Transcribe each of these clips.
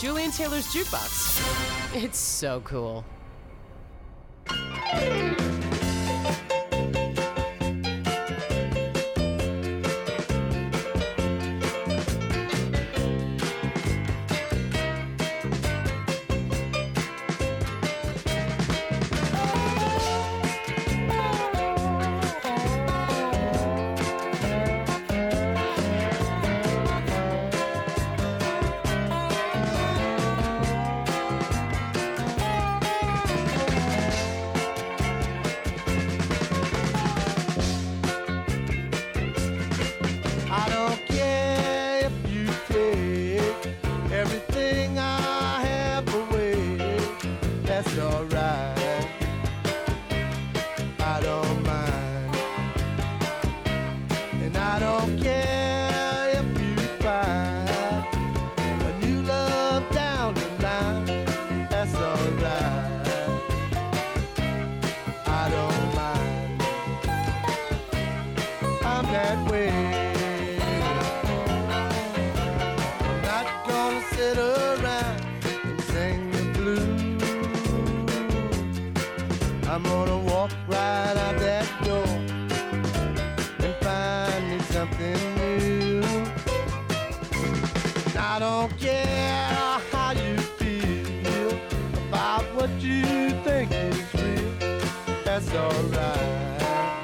Julian Taylor's Jukebox. It's so cool. I'm gonna walk right out that door and find me something new. And I don't care how you feel about what you think is real. That's alright,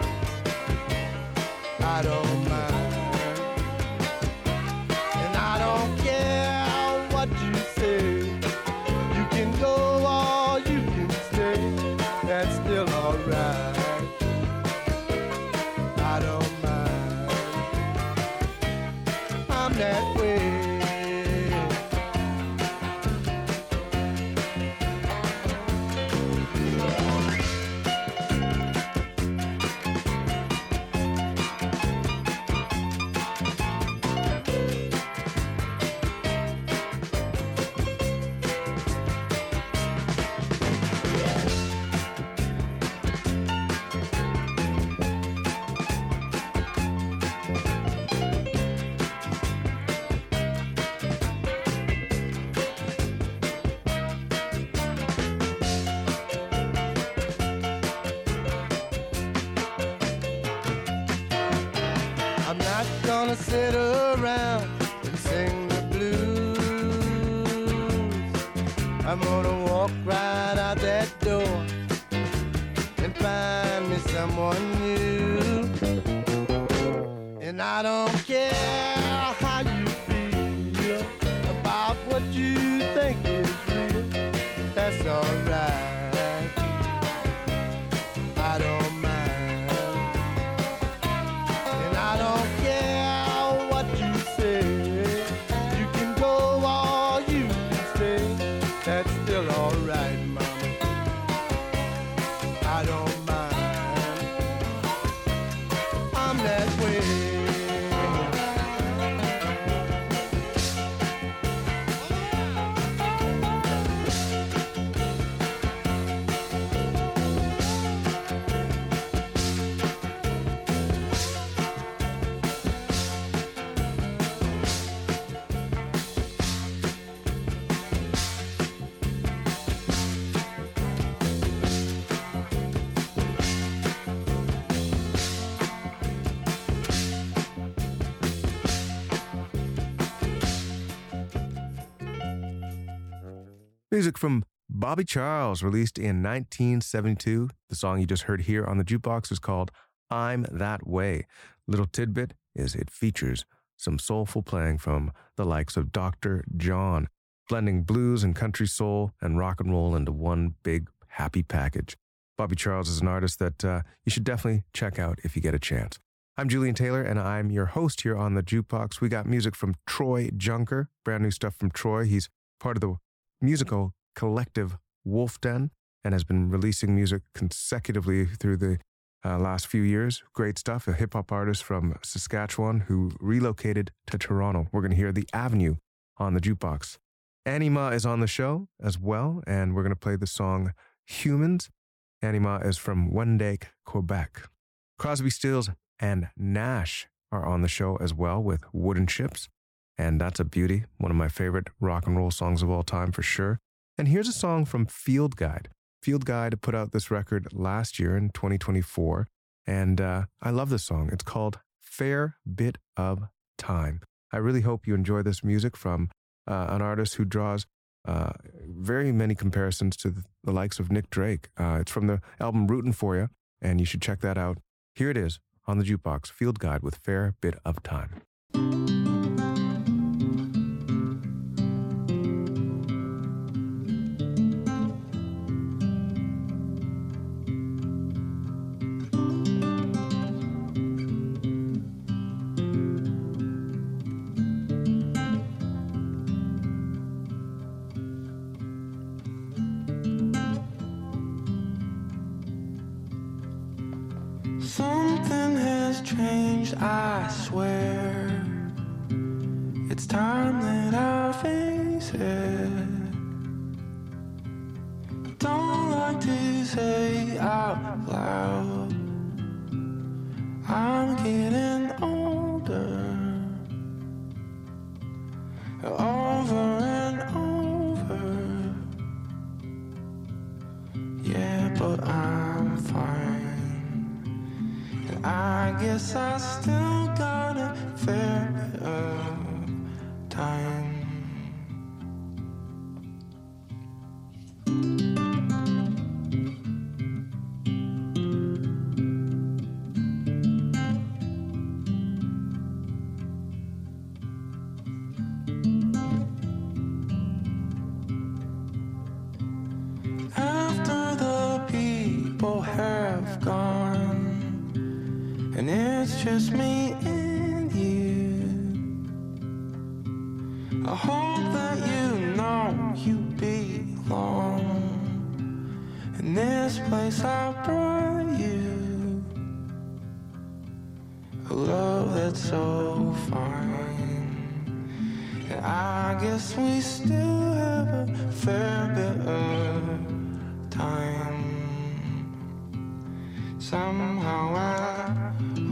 I don't mind. And I don't care what you say. You can go or you can stay. That's still alright, I don't mind. I'm that way. Gonna sit around and sing the blues. I'm gonna walk right out that door and find me someone new. And I don't care how you feel about what you think is real. That's alright, I don't mind. And I don't care what you say. You can go or you can stay. That's still alright, mama, I don't mind. I'm that way. Music from Bobby Charles, released in 1972. The song you just heard here on the Jukebox is called I'm That Way. Little tidbit is it features some soulful playing from the likes of Dr. John, blending blues and country soul and rock and roll into one big happy package. Bobby Charles is an artist that you should definitely check out if you get a chance. I'm Julian Taylor, and I'm your host here on the Jukebox. We got music from Troy Junker, brand new stuff from Troy. He's part of the musical collective Wolf Den and has been releasing music consecutively through the last few years. Great stuff. A hip-hop artist from Saskatchewan who relocated to Toronto. We're going to hear The Avenue on the Jukebox. Anima is on the show as well, and we're going to play the song Humans. Anima is from Wendake, Quebec. Crosby, Stills and Nash are on the show as well with Wooden Ships. and that's a beauty, one of my favorite rock and roll songs of all time for sure. And here's a song from Field Guide. Field Guide put out this record last year in 2024, and I love this song. It's called Fair Bit of Time. I really hope you enjoy this music from an artist who draws very many comparisons to the likes of Nick Drake. It's from the album Rootin' For Ya, and you should check that out. Here it is on the Jukebox, Field Guide with Fair Bit of Time. Something has changed, I swear. It's time that I face it. Don't like to say out loud, I'm getting older. Over and over. Yeah, but I'm fine. I guess I still got a fair bit of time. After the people have gone, and it's just me and you, I hope that you know you belong in this place I brought you. A love that's so fine. And I guess we still have a fair bit of time. Somehow I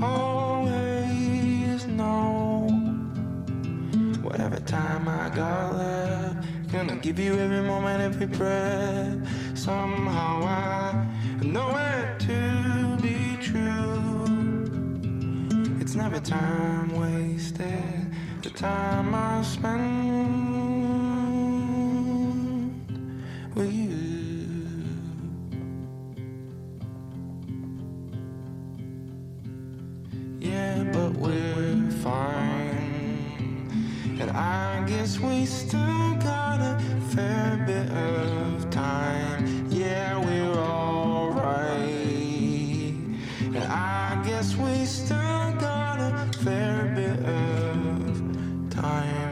always know whatever time I got left, gonna give you every moment, every breath. Somehow I know it to be true. It's never time wasted, the time I spend with you. Yeah, but we're fine. And I guess we still got a fair bit of time. Yeah, we're alright. And I guess we still got a fair bit of time.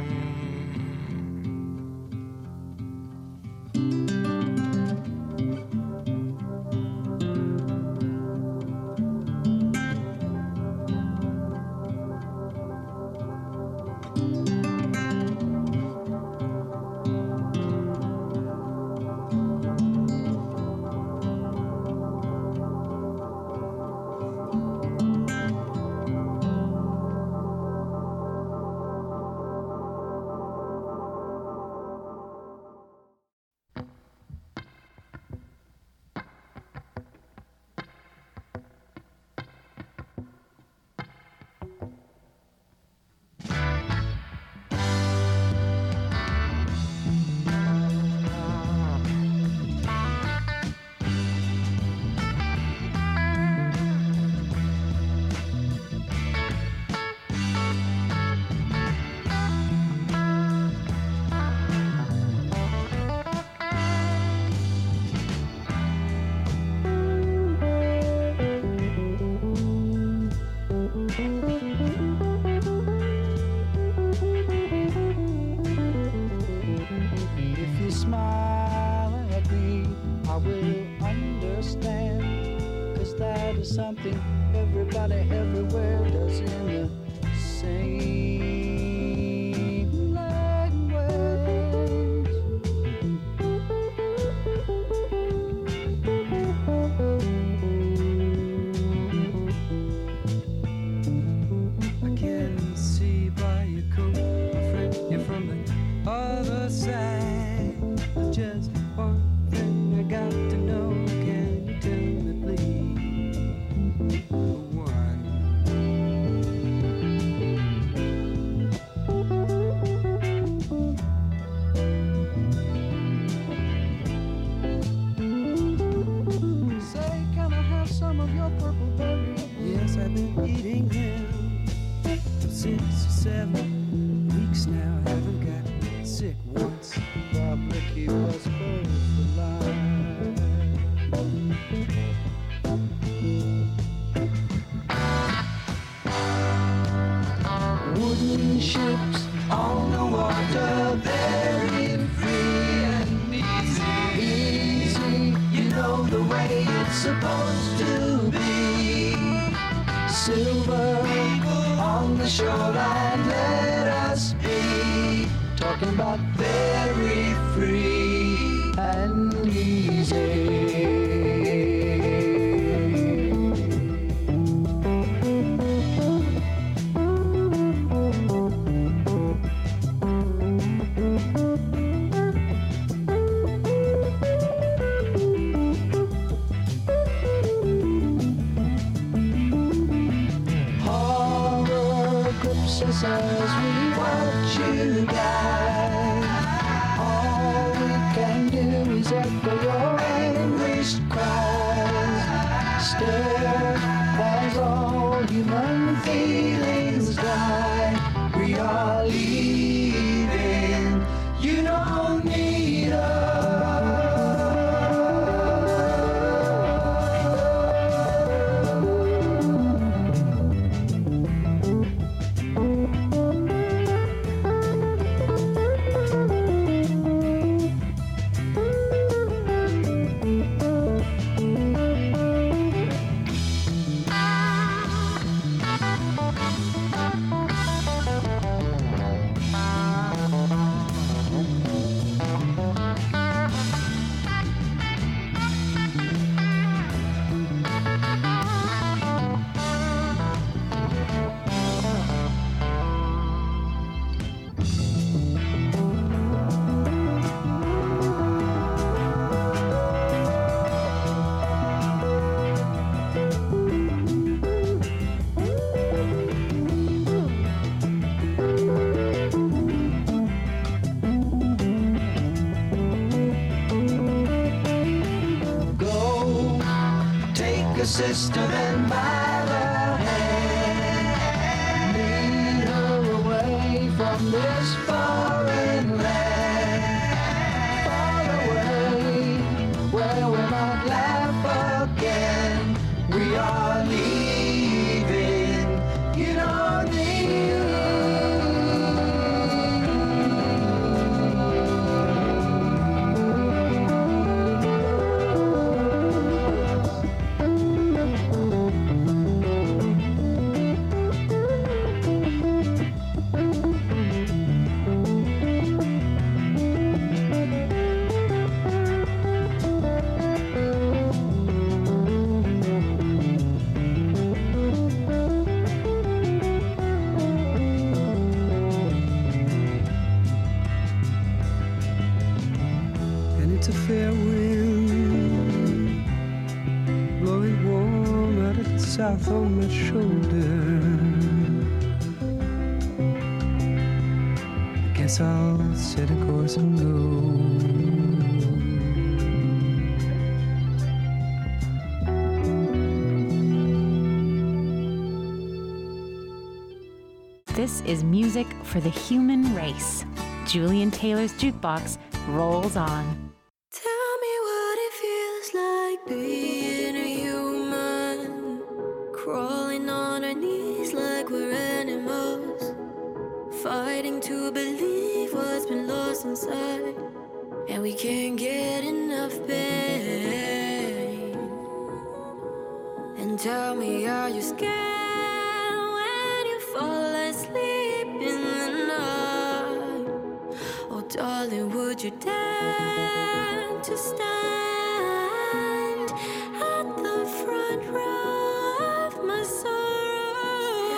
Something everybody everywhere does in the same language. I can see by your coat, my friend, side. Just one thing I got to know. Can you tell me, please? One. Say, can I have some of your purple berry? Yes, I've been eating them for 6 or 7 weeks now. Haven't got sick once. Probably keep us both alive. Wooden ships on the water, very free and easy. Easy, you know the way it's supposed to be. Silver on the shoreline, let us be. Talking about very free and easy. As we watch you die, all we can do is echo your anguished cries. Stare as all human feelings die. We are leaving, you don't need us. Sister and by the hand, lead her away from this foreign land, far away, where we might laugh again. We are leaving, you don't need It's a fair wind blowing warm out of the south on my shoulder. I guess I'll set a course and go. This is music for the human race. Julian Taylor's Jukebox rolls on. Tell me what it feels like being a human, crawling on our knees like we're animals, fighting to believe what's been lost inside, and we can't get enough pain. And tell me, are you scared when you fall asleep in the night? Oh darling, would you dare to stand at the front row of my sorrow?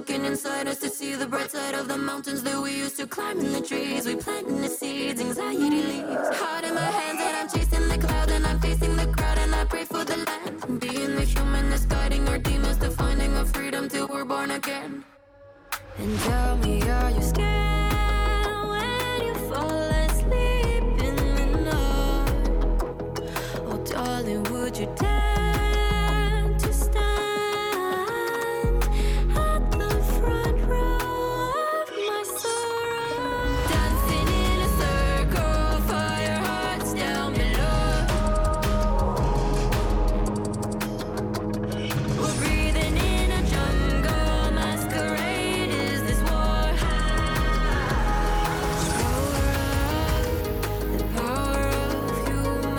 looking inside us to see the bright side of the mountains that we used to climb in the trees. We planting the seeds, anxiety leaves. Heart in my hands and I'm chasing the clouds and I'm facing the crowd and I pray for the land. Being the human that's guiding our demons to finding a freedom till we're born again. And tell me, are you scared when you fall asleep in the night? Oh darling, would you dare to stand at the front row of my sorrow? Dancing in a circle, fire hearts down below. We're breathing in a jungle, masquerade is this war. The power of human.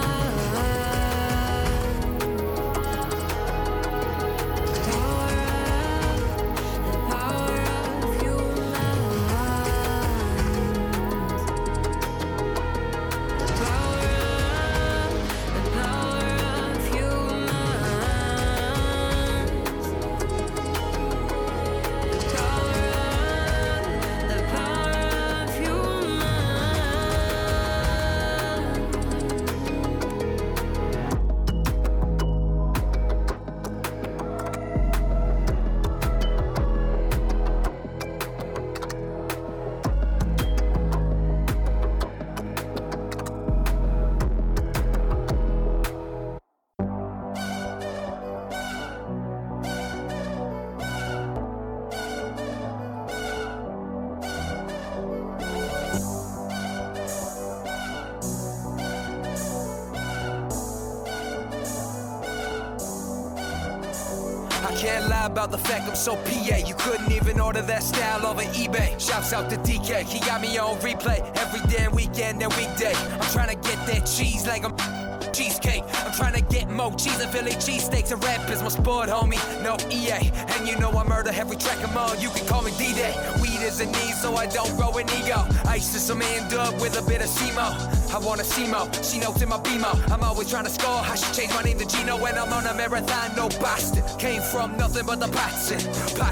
I can't lie about the fact I'm so PA. You couldn't even order that style over eBay. Shouts out to DK, he got me on replay every damn weekend and weekday. I'm trying to get that cheese like I'm cheesecake. I'm trying to get more cheese and Philly cheesesteaks. And rap is my sport, homie, no EA. And you know I murder every track I'm on. You can call me D-Day. Weed is a need, so I don't grow an ego. Ice is some dub with a bit of SEMO. I wanna see Mo, she knows in my BMO. I'm always trying to score, I should change my name to Gino. When I'm on a marathon, no Boston. Came from nothing but the pots in,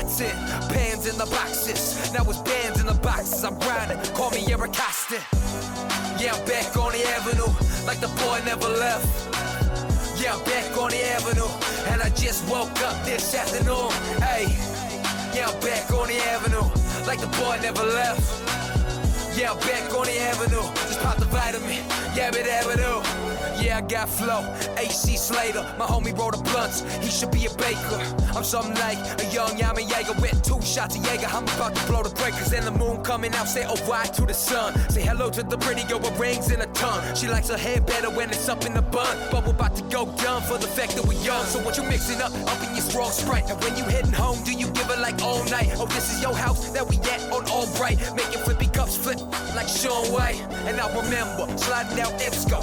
pans in the boxes. Now it's bands in the boxes, I'm grinding, call me Eric Costin. Yeah, I'm back on the avenue, like the boy never left. Yeah, I'm back on the avenue, and I just woke up this afternoon. Hey, yeah, I'm back on the avenue, like the boy never left. Yeah, I'm back on the avenue, just pop the vitamin, Yabbit Avenue. Yeah, I got flow, AC Slater, my homie rolled the blunts, he should be a baker. I'm something like a young Yami Yeager with 2 shots of Jaeger. I'm about to blow the breakers and the moon coming out, say oh why to the sun. Say hello to the pretty girl with rings in a tongue. She likes her hair better when it's up in the bun, but we're about to go dumb for the fact that we're young. So what you mixing up in your strong Sprite, and when you heading home, do you give it like all night? Oh, this is your house that we at on Albright, making flippy cups flip like Sean White. And I remember sliding out Ipsco,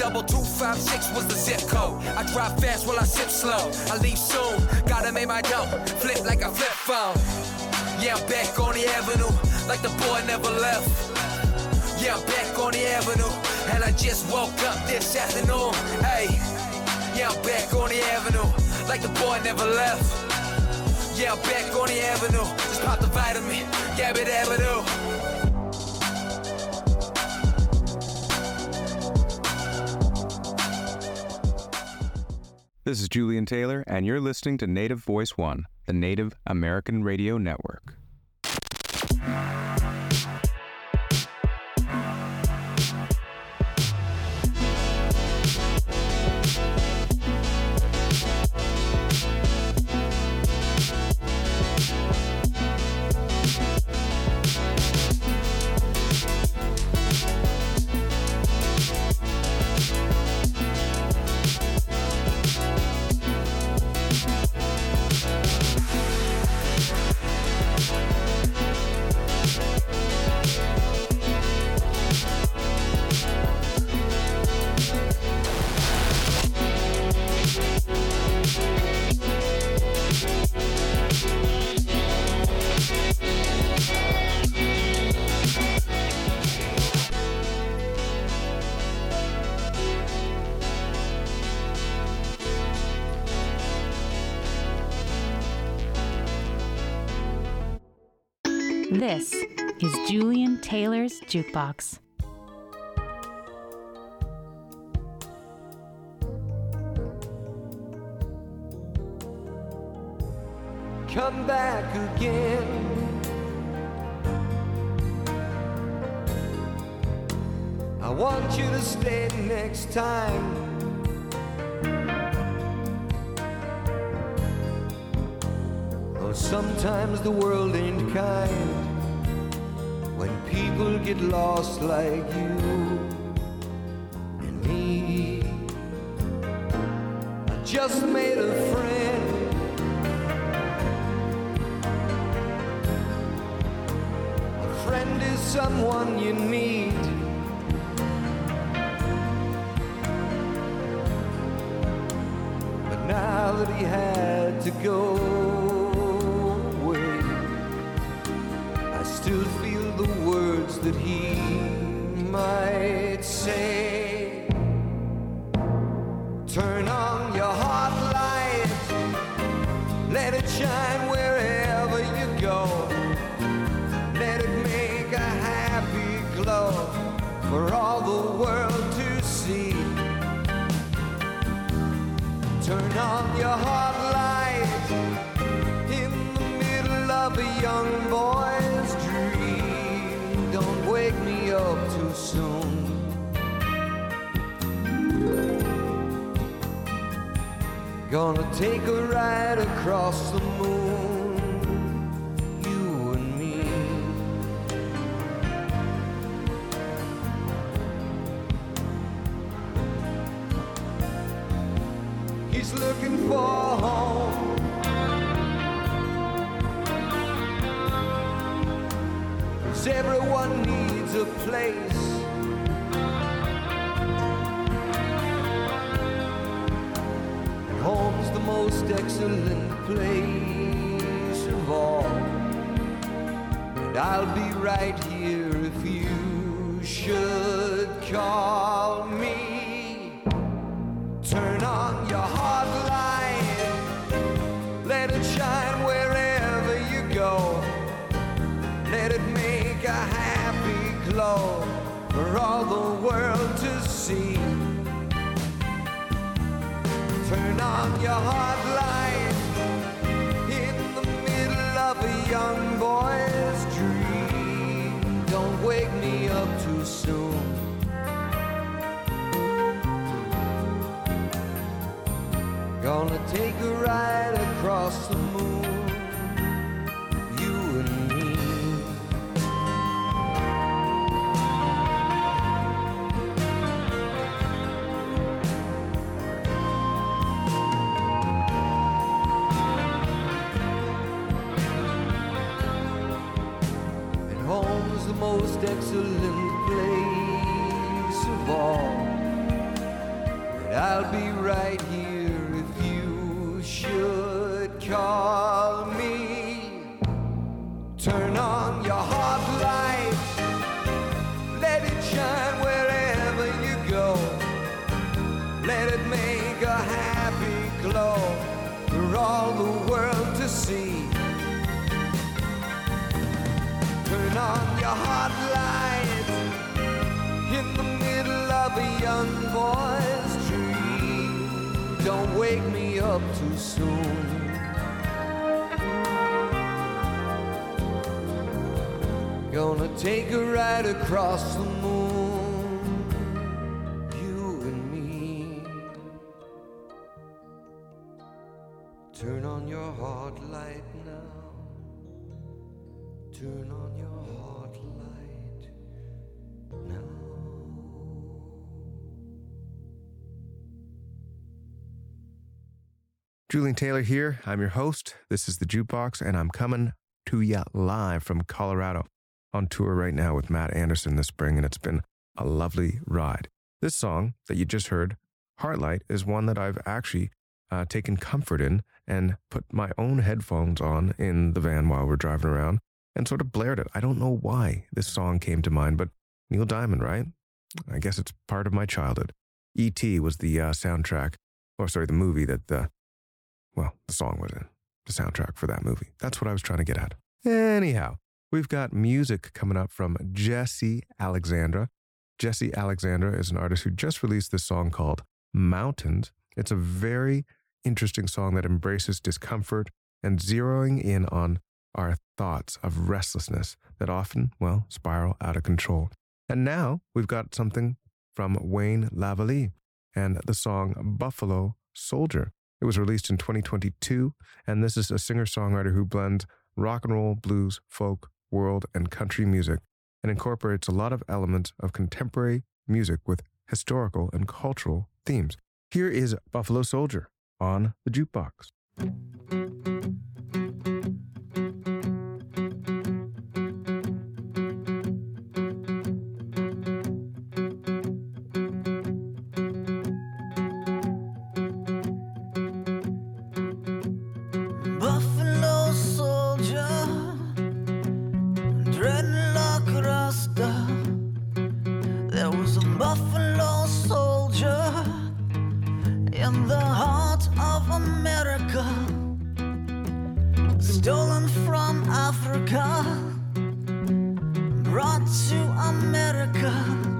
32256 was the zip code. I drive fast while I sip slow, I leave soon, gotta make my dough flip like a flip phone. Yeah, I'm back on the avenue, like the boy never left. Yeah, I'm back on the avenue, and I just woke up this afternoon. Hey, yeah, I'm back on the avenue, like the boy never left. Yeah, I'm back on the avenue, just pop the vitamin, Yabbit Avenue. This is Julian Taylor, and you're listening to Native Voice One, the Native American Radio Network. This is Julian Taylor's Jukebox. Come back again. I want you to stay next time. Oh, sometimes the world ain't kind when people get lost like you and me. I just made a friend. A friend is someone you need. But now that he had to go away, I still feel the words that he might say. Turn on your heart light, let it shine wherever you go. Let it make a happy glow for all the world to see. Turn on your heart light in the middle of a young boy's dream. Don't wake me up too soon. Gonna take a ride across the moon, you and me. He's looking for home. 'Cause everyone needs a place. And home's the most excellent place of all. And I'll be right here if you should call me. Turn on your heart light, let it shine wherever you go. Let it make a happy glow for all the world to see. Turn on your heart light in the middle of a young boy's dream. Don't wake me up too soon. Gonna take a ride across the moon, you and me. And home's the most excellent place of all. And I'll be right here should call me. Turn on your heart light, let it shine wherever you go. Let it make a happy glow for all the world to see. Turn on your heart light in the middle of a young boy's dream. Don't wake me up too soon. Gonna take a ride across the moon, you and me. Turn on your heart light now. Turn on your heart light now. Julian Taylor here. I'm your host. This is The Jukebox, and I'm coming to you live from Colorado. On tour right now with Matt Anderson this spring, and it's been a lovely ride. This song that you just heard, Heartlight, is one that I've actually taken comfort in and put my own headphones on in the van while we're driving around and sort of blared it. I don't know why this song came to mind, but Neil Diamond, right? I guess it's part of my childhood. E.T. was the soundtrack, the movie that the song was in, the soundtrack for that movie. That's what I was trying to get at. Anyhow, we've got music coming up from Jesse Alexandra. Jesse Alexandra is an artist who just released this song called Mountains. It's a very interesting song that embraces discomfort and zeroing in on our thoughts of restlessness that often, well, spiral out of control. And now we've got something from Wayne Lavallee and the song Buffalo Soldier. It was released in 2022, and this is a singer-songwriter who blends rock and roll, blues, folk, world, and country music, and incorporates a lot of elements of contemporary music with historical and cultural themes. Here is Buffalo Soldier on the Jukebox. Buffalo soldier, dreadlock rasta. There was a buffalo soldier in the heart of America, stolen from Africa, brought to America,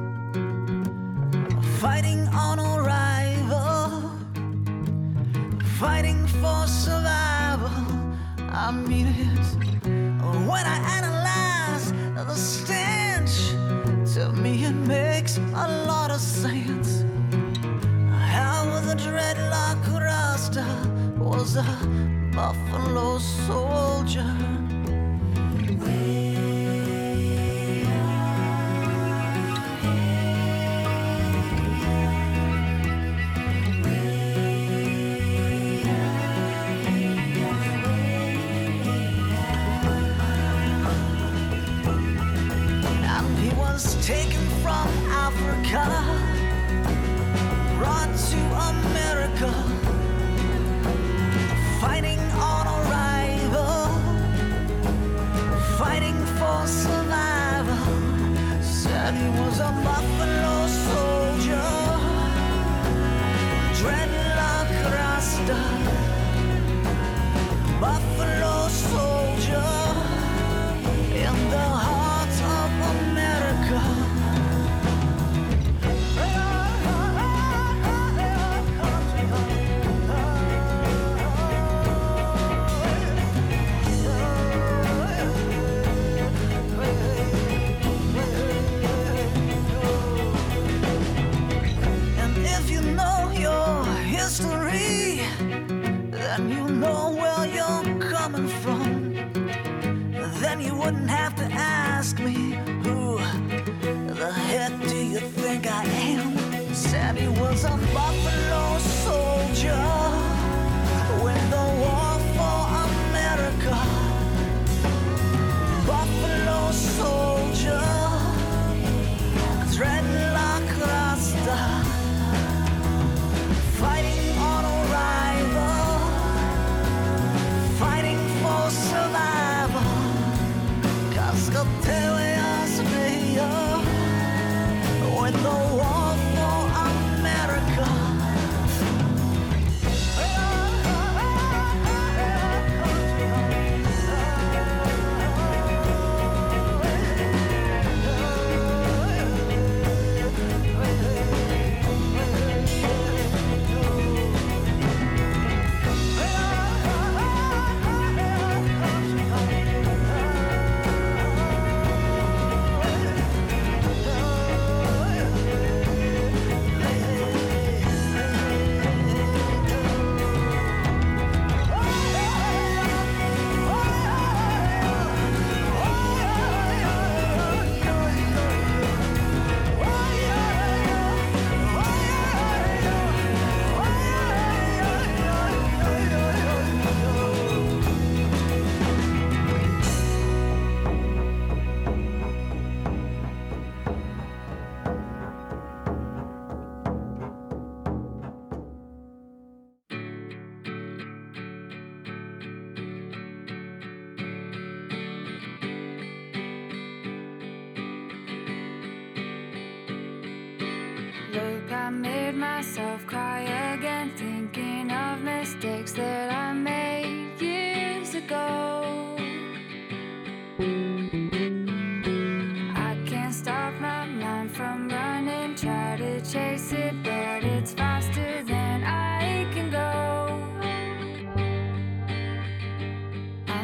fighting on arrival, fighting for survival. I mean it when I analyze the stench. To me it makes a lot of sense. How the dreadlock rasta was a buffalo soldier. And he was taken from Africa, brought to America, fighting on arrival, fighting for survival. Said he was a buffalo soldier, dreadlock rasta, buffalo soldier in the heart of America. History, then you know where you're coming from. Then you wouldn't have to ask me, who the heck do you think I am? Said he was a buffalo soldier, win the war for America. Buffalo soldier, dreadlock rasta, fighting on arrival, fighting for survival. Cascateas Mayor, win the war for America. Look, I made myself cry again, thinking of mistakes that I made years ago.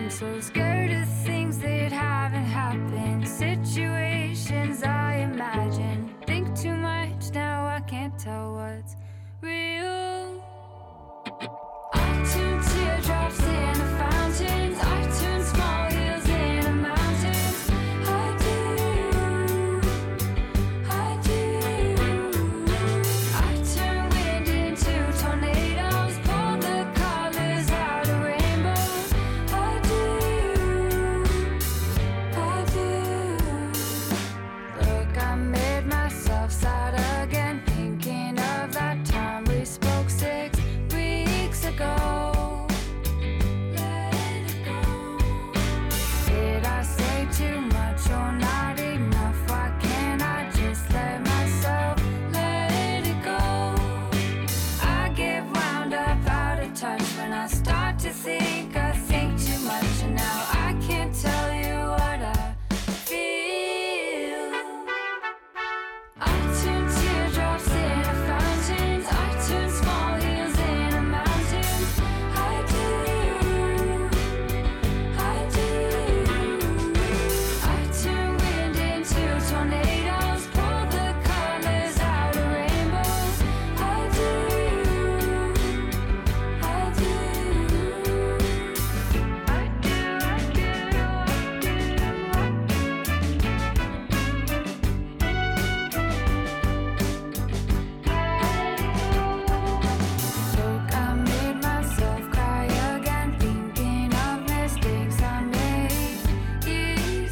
I'm so scared of things that haven't happened, situations I imagine. Think too much, now I can't tell what's real. I turn teardrops into fountains, I turn small hills into mountains. I do. I turn wind into tornadoes, pull the colors out of rainbows. I do. Look, I made myself sad again, thinking of that time we spoke 6 weeks ago. Let it go. Did I say too much or not enough? Why can't I just let myself let it go? I get wound up out of touch when I start to think I think too much, and now I can't tell you what I feel. I turn teardrops into fountains, I turn small hills into mountains. I do. I turn wind into tornadoes, pull the colors out of rainbows. I do. Look, I made myself cry again, thinking of mistakes I made years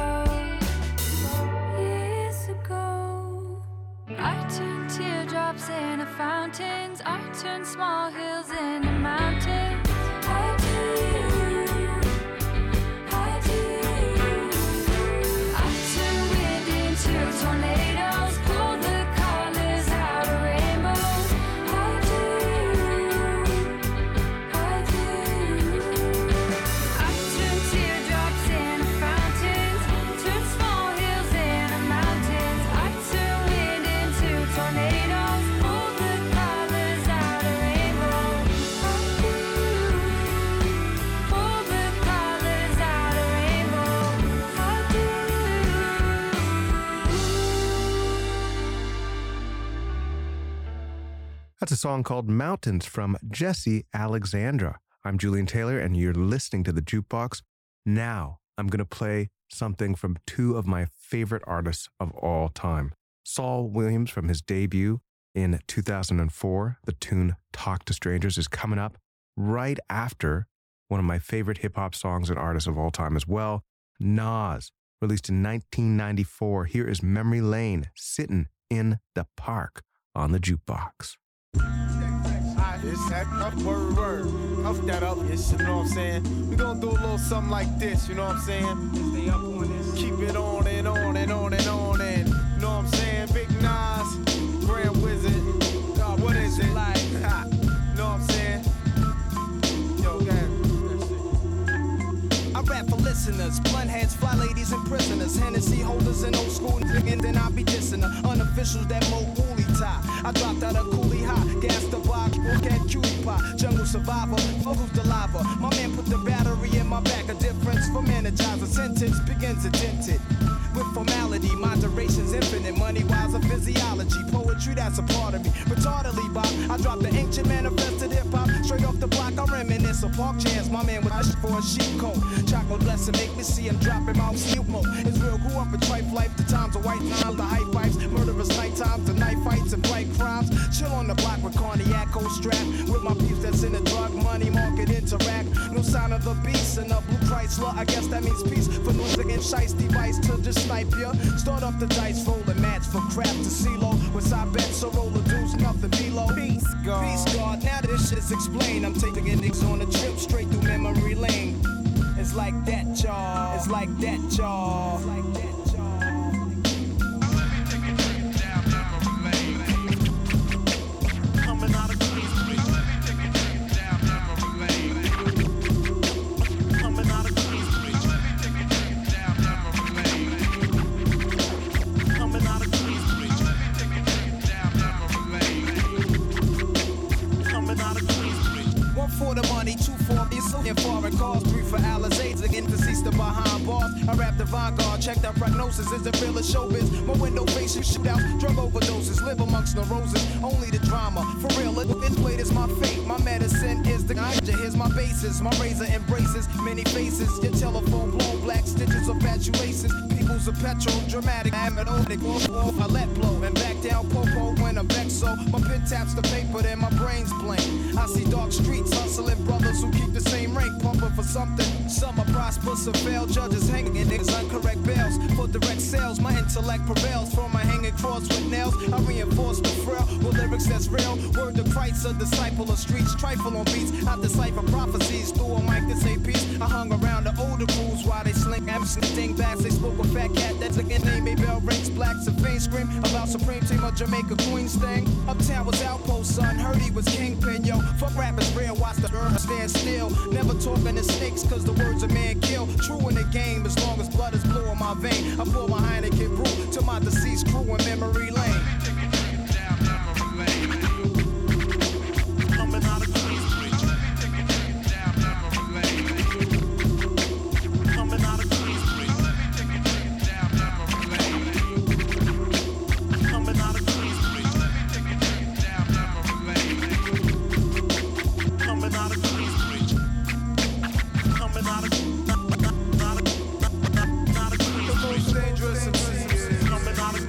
ago. I turn teardrops into fountains, I turn small hills into mountains. I do. I turn wind into tornadoes, pull the colors out of rainbows. I do. I turn teardrops into fountains, turn small hills into mountains. I turn wind into tornadoes, pull the colors out of rainbows. I do. Pull the colors out of rainbows. I do. That's a song called Mountains from Jesse Alexandra. I'm Julian Taylor, and you're listening to The Jukebox. Now, I'm going to play something from two of my favorite artists of all time. Saul Williams, from his debut in 2004, the tune Talk to Strangers, is coming up right after one of my favorite hip-hop songs and artists of all time as well, Nas, released in 1994. Here is Memory Lane, Sittin' in the Park on The Jukebox. It's that up, word. Up that up, it's, you know what I'm saying? We gonna do a little something like this, you know what I'm saying? Stay up on this. Keep it on and on and on and on and, you know what I'm saying? Big Nas, Grand Wizard, God, what is it like? Ha, you know what I'm saying? Yo, I rap for listeners, blunt heads, fly ladies, and prisoners, Hennessy holders and old school niggas, then I be dissing the unofficials that mo woolly tie. I dropped out of coolie high, gas the box, work at cutie pie, jungle survivor, who's the lava. My man put the battery in my back, a difference from energizer. Sentence begins dented with formality, moderation's infinite, money-wise a physiology, poetry that's a part of me. Retardedly, Bob, I dropped the ancient manifested hip-hop, straight off the block, I reminisce of park chairs. My man with a for a sheep coat, chocolate blessing make me see him dropping my snoop mode. It's real, grew up in trife life, the times of white times, the hype pipes, murderous night times, the night fights and bright crimes. Chill on the block with cognac, cold strap, with my peeps that's in the drug money market interact. No sign of the beast in a blue Chrysler, I guess that means peace. For no against shice device to just snipe ya. Start up the dice, roll a match for crap to CeeLo. With side bets, so roll a deuce, nothing below. Peace God, now this shit's explained. I'm taking niggas on a trip straight through memory lane. It's like that, y'all. It's like that, y'all. It's like that, y'all. Coming out of Queens Street. Coming out of Queens Street. Coming out of Queens Street. Coming out of Queens Street. One for the money, two for me, so in foreign cars, three for Alizé. gangster behind bars. I rap the vanguard, check that prognosis. Is it real as showbiz? My window facing shootouts, drug overdoses, live amongst the roses. Only the drama, for real, it's played is my fate. My medicine is the ganja, here's my basis. My razor embraces many faces. Your telephone blown, black stitches of fatuations. People's a petrol, dramatic, amatotic. I let blow and back down popo when I'm vexed. So my pen taps the paper, then my brain's blank. I see dark streets, hustling brothers who keep the same rank, pumping for something. Some are prosper, some fail. Judges hanging in niggas uncorrect bails. For direct sales, my intellect prevails. From my hanging cross with nails, I reinforce the frail with lyrics that's real. Word to Christ, a disciple of streets. Trifle on beats, I decipher prophecies through a mic to say peace. I hung around the older crews while they slink absent dingbats. They spoke a fat cat that's a name. A bell rings, blacks and faint scream about Supreme Team of Jamaica Queens thing. Uptown was outpost, son. Heard he was kingpin, yo. Fuck rappers real, watch the earth stand still. Never talking to snakes, cause the words a man kill. True in the game, as long as blood is blue in my vein. I pour my Heineken brew to my deceased crew in memory lane. Coming out of Queensbridge. Coming out of Queensbridge. Coming out of Queensbridge. Coming out of Queensbridge. Coming out of the most dangerous MCs. Coming out of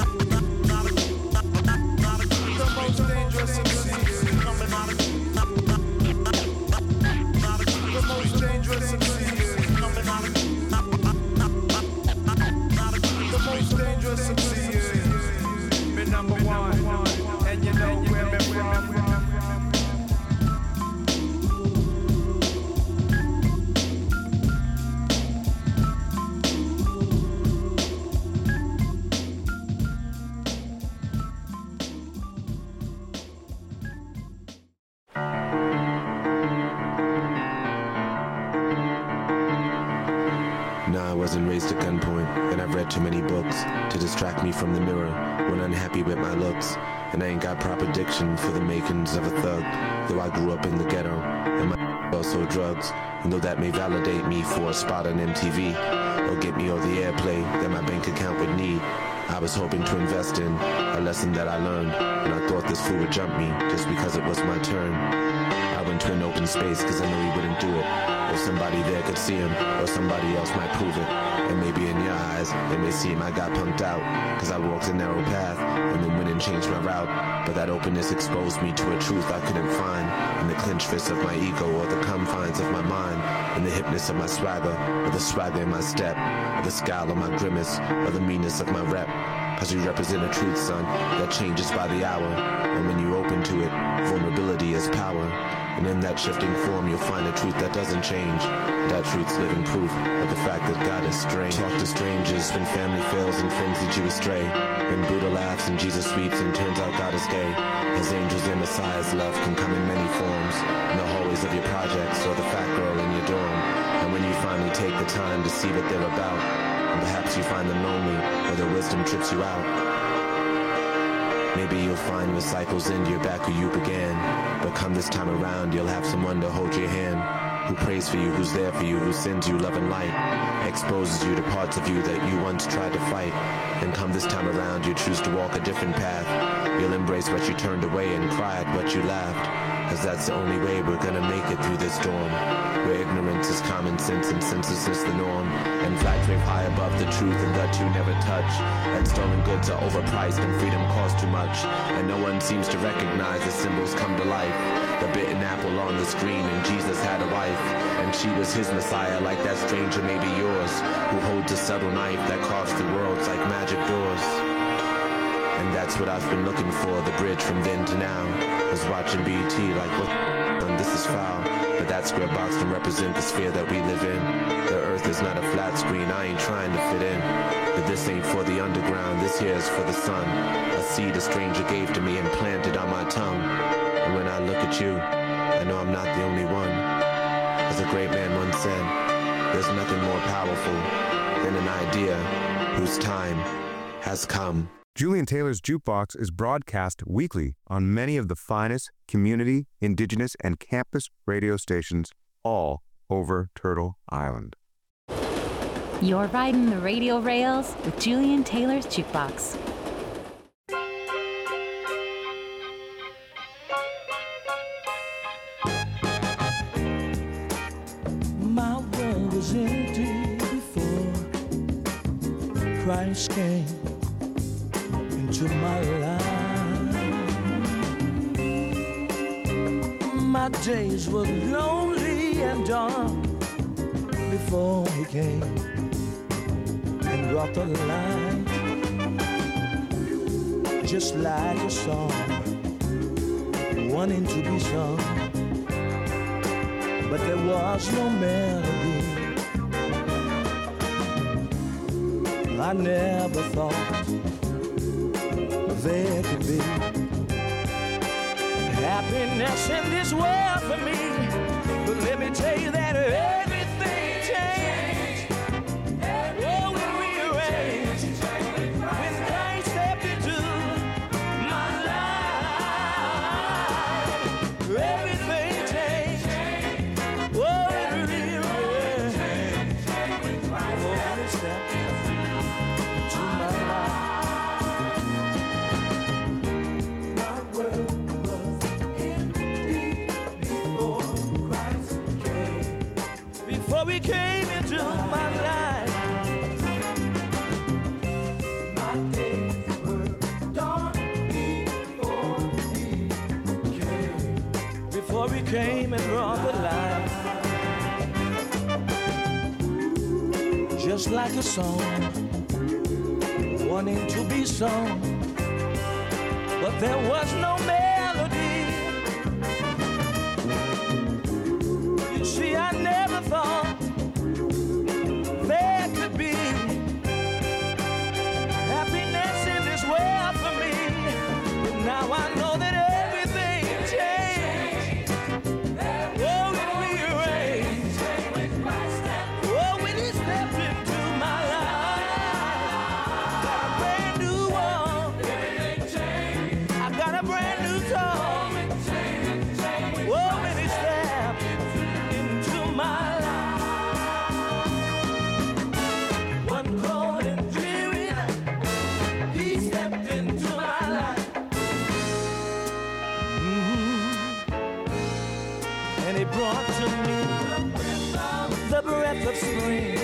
the most dangerous MCs. Coming out of the most dangerous MCs. Coming out of the most dangerous MCs. Been number one, and you know where me from. I wasn't raised at gunpoint, and I've read too many books to distract me from the mirror when unhappy with my looks. And I ain't got proper diction for the makings of a thug, though I grew up in the ghetto, and my also drugs. And though that may validate me for a spot on MTV, or get me all the airplay that my bank account would need, I was hoping to invest in a lesson that I learned, and I thought this fool would jump me just because it was my turn. I went to an open space cause I knew he wouldn't do it. If somebody there could see him, or somebody else might prove it. And maybe in your eyes, it may seem I got pumped out, cause I walked a narrow path, and then went and changed my route. But that openness exposed me to a truth I couldn't find in the clenched fists of my ego, or the confines of my mind, in the hipness of my swagger, or the swagger in my step, or the scowl of my grimace, or the meanness of my rep. Cause you represent a truth, son, that changes by the hour. And when you open to it, vulnerability is power. And in that shifting form, you'll find a truth that doesn't change. That truth's living proof of the fact that God is strange. Talk to strangers when family fails and friends lead you astray. When Buddha laughs and Jesus weeps and turns out God is gay. His angels and Messiah's love can come in many forms. In the hallways of your projects or the fat girl in your dorm. And when you finally take the time to see what they're about, and perhaps you find them lonely, or their wisdom trips you out. Maybe you'll find when cycles end, you're back where you began. But come this time around, you'll have someone to hold your hand, who prays for you, who's there for you, who sends you love and light, exposes you to parts of you that you once tried to fight. And come this time around, you choose to walk a different path. You'll embrace what you turned away and cry at what you laughed. Cause that's the only way we're gonna make it through this storm, where ignorance is common sense and senselessness the norm, and flags wave high above the truth and that you never touch, and stolen goods are overpriced and freedom costs too much, and no one seems to recognize the symbols come to life. The bitten apple on the screen, and Jesus had a wife, and she was his Messiah, like that stranger may be yours, who holds a subtle knife that carves the worlds like magic doors. And that's what I've been looking for, the bridge from then to now. Was watching BET like, what and this is foul. But that square box can represent the sphere that we live in. The earth is not a flat screen, I ain't trying to fit in. But this ain't for the underground, this here is for the sun. A seed a stranger gave to me and planted on my tongue. And when I look at you, I know I'm not the only one. As a great man once said, there's nothing more powerful than an idea whose time has come. Julian Taylor's Jukebox is broadcast weekly on many of the finest community, indigenous, and campus radio stations all over Turtle Island. You're riding the radio rails with Julian Taylor's Jukebox. My world was empty before Christ came into my life. My days were lonely and dark before he came and brought the light. Just like a song wanting to be sung, but there was no melody. I never thought there could be happiness in this world for me. But let me tell you that everything changed. Oh, we rearranged when Christ stepped into my life. Everything changed. Oh, it rearranged when Christ stepped into my life. My world was empty before Christ came. Before he came into my life, my days were dark before he came. Before he came and brought the light. Just like a song wanting to be sung, but there was no melody. You see, I never thought there could be happiness in this world for me. But now I know that everything changed. Oh, it rearranged. Oh, when he stepped into my life, got a brand new one. I got a brand new song. Oh, when he stepped into my life. One cold and dreary night, he stepped into my life. And he brought to me the breath of spring.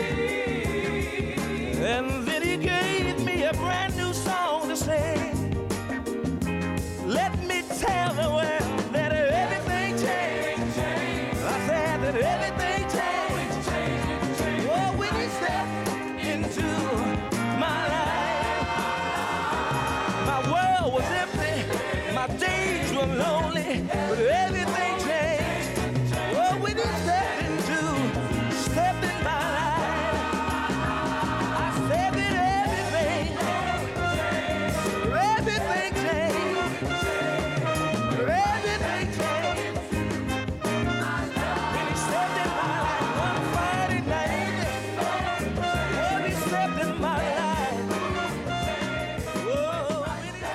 And then he gave me a brand new song to sing. Let me tell the world that everything changed. I said that everything changed. Oh, when he stepped into my life, my world was empty, my days were lonely, but everything changed. Oh, when he stepped in my life, I said that everything changed. Everything changed. When he stepped in my life one Friday night, oh, he stepped in my life. Oh, when he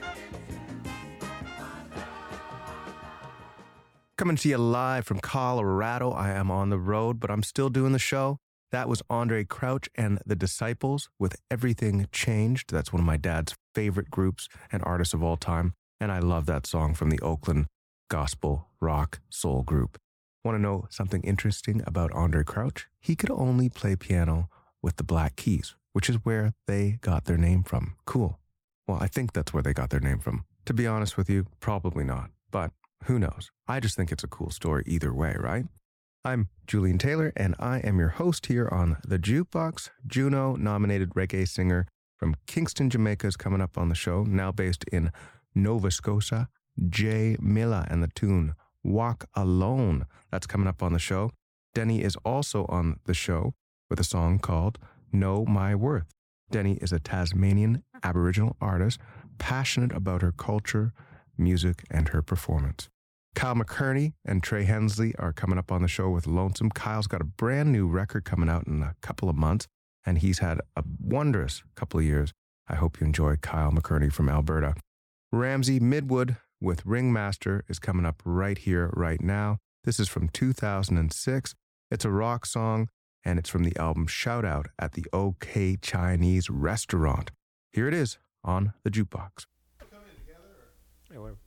Coming to you live from Colorado. I am on the road, but I'm still doing the show. That was Andre Crouch and the Disciples with Everything Changed. That's one of my dad's favorite groups and artists of all time. And I love that song from the Oakland gospel rock soul group. Want to know something interesting about Andre Crouch? He could only play piano with the Black Keys, which is where they got their name from. Cool. Well, I think that's where they got their name from. To be honest with you, probably not. But who knows? I just think it's a cool story either way, right? I'm Julian Taylor, and I am your host here on The Jukebox. Juno-nominated reggae singer from Kingston, Jamaica is coming up on the show, now based in Nova Scotia. Jay Miller and the tune Walk Alone. That's coming up on the show. Denny is also on the show with a song called Know My Worth. Denny is a Tasmanian Aboriginal artist, passionate about her culture, music, and her performance. Kyle McKerney and Trey Hensley are coming up on the show with Lonesome. Kyle's got a brand new record coming out in a couple of months, and he's had a wondrous couple of years. I hope you enjoy Kyle McKerney from Alberta. Ramsey Midwood with Ringmaster is coming up right here, right now. This is from 2006. It's a rock song, and it's from the album Shout Out at the OK Chinese Restaurant. Here it is on the Jukebox. Hey, we're...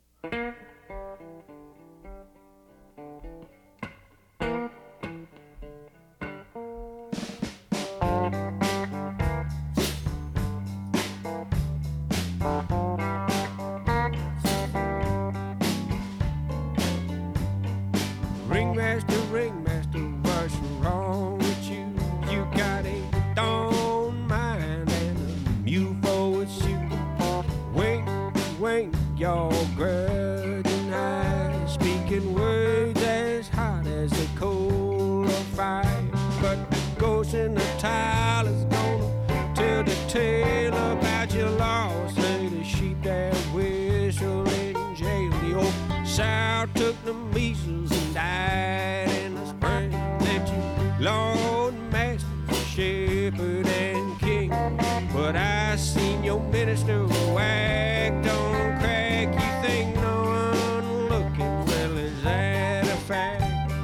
Ringmaster, ringmaster, what's wrong with you? You got a stone mind and a mule for a shoe. Wink, wink, your grudging eyes, speaking words as hot as a coal of fire. But the ghost in the tile is gonna tell the tale about your loss. Say the sheep that whistle in jail. The old sow took the measles and died in the spring. Let you, Lord, Master, Shepherd, and King. But I seen your minister whacked on crack. You think no one looking? Well, is that a fact?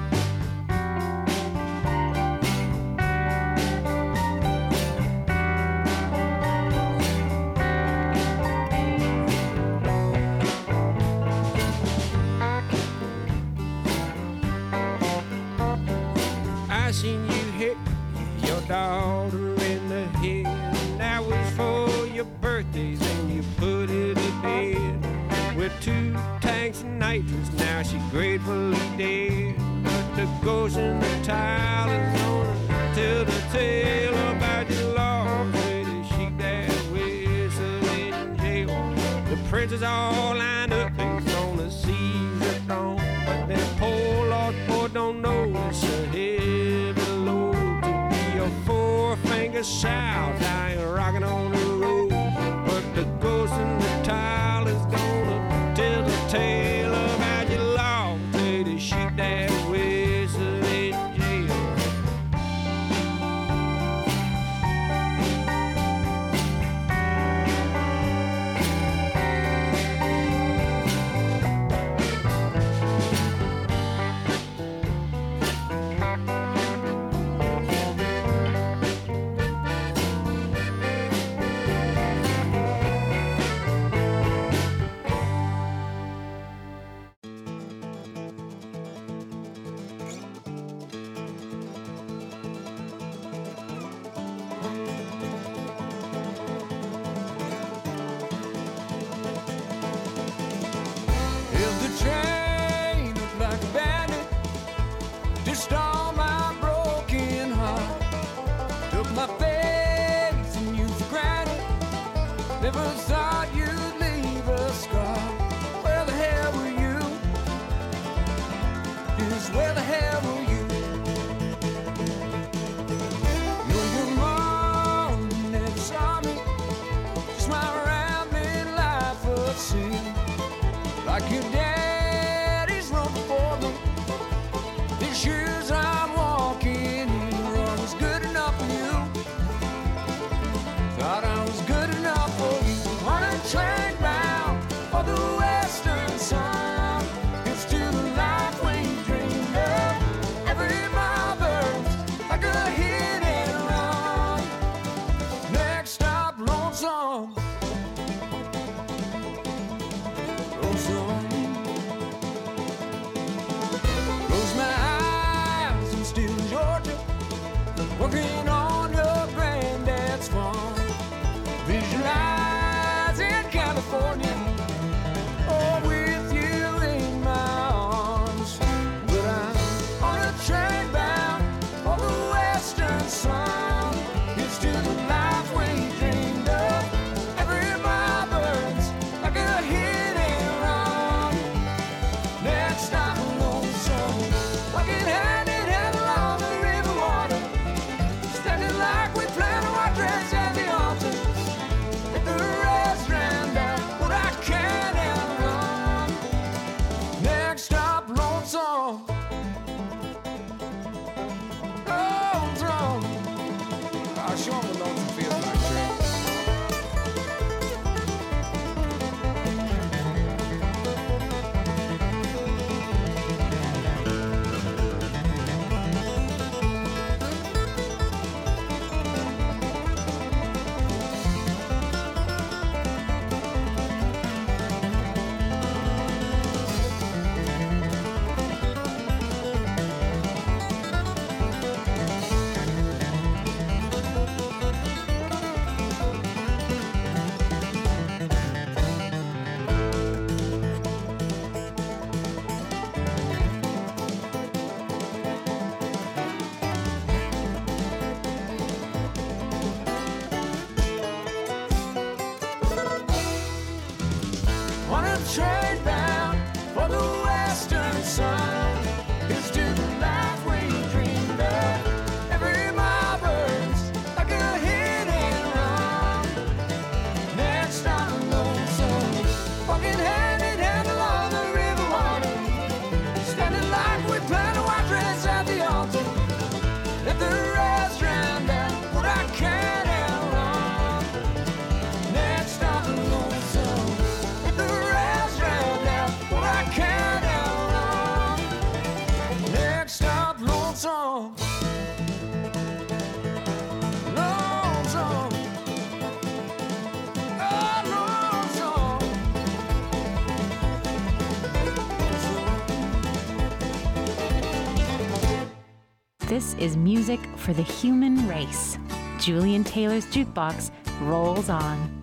I seen you hit your daughter in the head, and that was for your birthdays, and you put it to bed with 2 tanks of nitrous. Now she gratefully dead, but the ghost in the tile is gonna tell the tale about your loss. With the sheep that whistle in jail, the princes all lined up and gonna seize the throne. But that poor Lord, poor don't know it's a heavy load to be a 4-finger sow dying rocking on the road. But the ghost in the tile is gonna tell the tale about your loss. Say the sheep that whistle in jail. If the train looked like a bandit, dished all my broken heart, took my face and used for granted, never thought you'd leave a scar. Where the hell were you? Just where the hell were you? Your mom never saw me, just my rambling life of sin. Like your daddy's run before them, the shoes I'm walking in were always good enough for you. Thought I was good enough for you. On a train bound for the western sun, it's to the life we dreamed of. Every mile burns like a hit and run. Next stop, Lonesome. Close my eyes, I'm still in Georgia, working on your granddad's farm. Visualizing California, oh, with you in my arms. But I'm on a train bound for the western sun. It's to the life we dreamed of. Every mile burns like a hit and run. Next stop, Lonesome. Walking hand in hand along the river water, standing like we planned our dress at the altar. Let the rest ran down what I can and run. Next stop, Lonesome. Lonesome. I'll show 'em what lonesome feels like, Trey. train bound for the western sun. Here's to the life we dreamed of. Every mile burns like a hit and run. Next stop lonesome, walking hand in hand along the river water, standing like we plan to white dress at the altar. Let the rest drown out what I can outrun. Next stop lonesome, let the rest drown out what I can outrun. Next stop lonesome, lonesome, oh lonesome. This is music for the human race. Julian Taylor's Jukebox rolls on.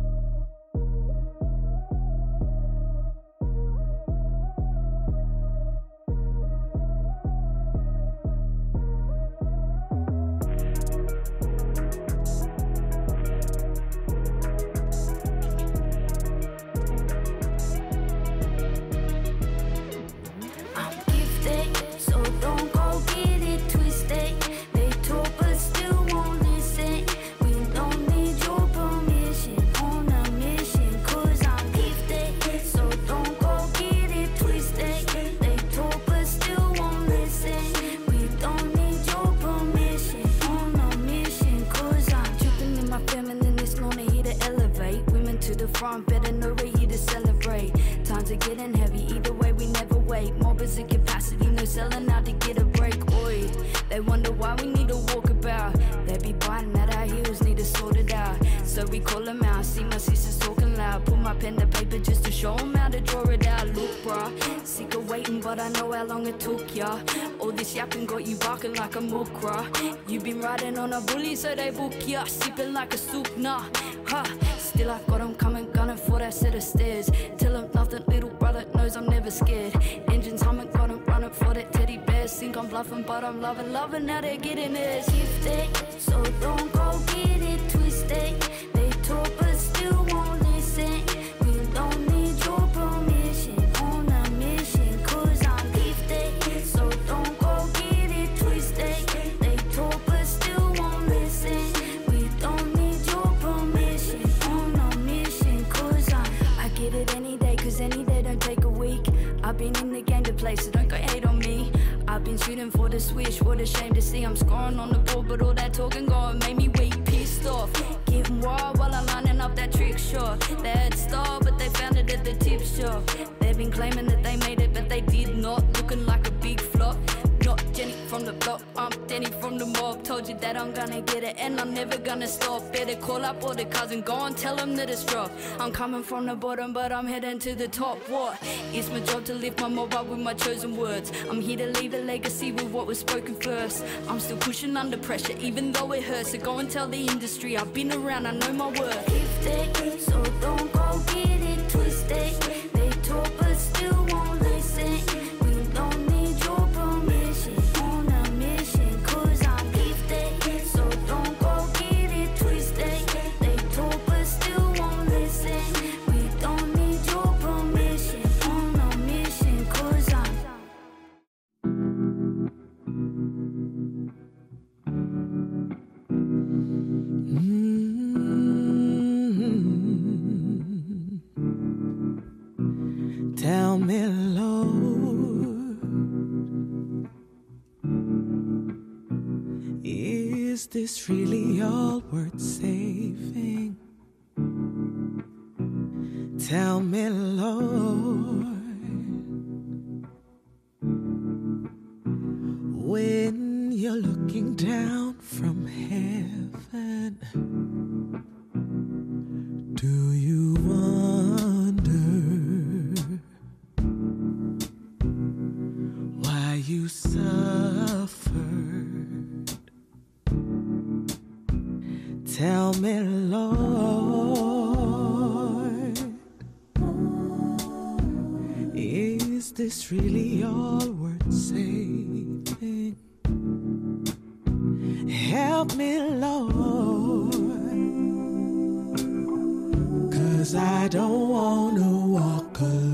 I'm gifted, so don't go get it twisted. They talk but still won't listen. We don't need your permission on a mission, 'cause I'm gifted, so don't go get it twisted. They talk but still won't listen. We don't need your permission on a mission, 'cause I'm dripping in my feminineness, known here to elevate. Women to the front, better know we're here to celebrate. Times are getting heavy, either way we never wait. Mobbers in capacity, no selling out to get a break. Oi, they wonder why we need to walk about. They be biting at our heels, need to sort it out. So we call them out, see my sisters talking loud. Put my pen to paper just to show them how to draw it out. Look bruh, sick of waiting but I know how long it took ya. All this yapping got you barking like a mukra. You been riding on a bully so they book ya. Sipping like a soup, nah, ha. Still I've got them coming, gunning for that set of stairs. Tell them nothing, little brother knows I'm never scared. Engines humming, got them running for that teddy bears. Think I'm bluffing but I'm loving how they're getting it. Gifted, so don't go get it twisted. They talk but still won't listen. We don't need your permission on a mission, 'cause I'm gifted, so don't go get it twisted. They talk but still won't listen. We don't need your permission on a mission, 'cause I get it any day, 'cause any day don't take a week. I've been in the game to play, so don't go hate on me. I've been shooting for the swish, what a shame to see I'm scoring on the board, but all that talking going made me weak, pissed off. Getting wild while I'm lining up that trick shot. They had style, but they found it at the tip shop. They've been claiming that they made it, but they did not, looking like a big flop. Not Jenny from the block, I'm Denny from the mob. Told you that I'm gonna get it and I'm never gonna stop. Better call up all the cousin, go and tell them that it's dropped. I'm coming from the bottom but I'm heading to the top. What? It's my job to lift my mob up with my chosen words. I'm here to leave a legacy with what was spoken first. I'm still pushing under pressure even though it hurts. So go and tell the industry I've been around, I know my worth. Gifted, so don't go get it twisted. They talk but still won't listen. We don't need your permission on a mission, 'cause I'm gifted, so don't go get it twisted. They talk but still won't listen. We don't need your permission on a mission, 'cause I'm Tell me, Lord, is this really all worth saving? Tell me, Lord, when you're looking down from heaven, do you wonder why you suffered? Tell me, Lord, is this really all worth saving? Help me, Lord, 'cause I don't wanna walk alone.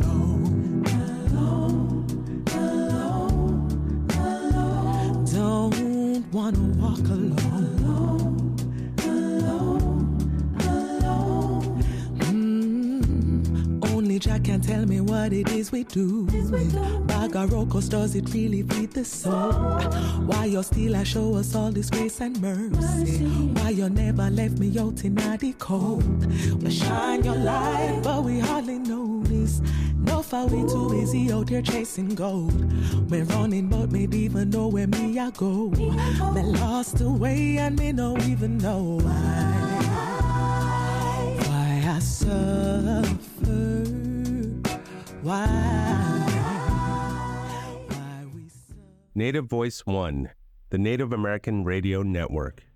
Only Jack can tell me what it is we do. Bag of Rocos, does it really feed the soul? Why you still a show us all this grace and mercy? Why you never left me out in the cold? You shine your light, but we hardly notice. No far we too busy out here chasing gold. We're running, but me don't even know where me I go. Me lost the way and me no even know why. Why I suffer. Why Native Voice One, the Native American Radio Network.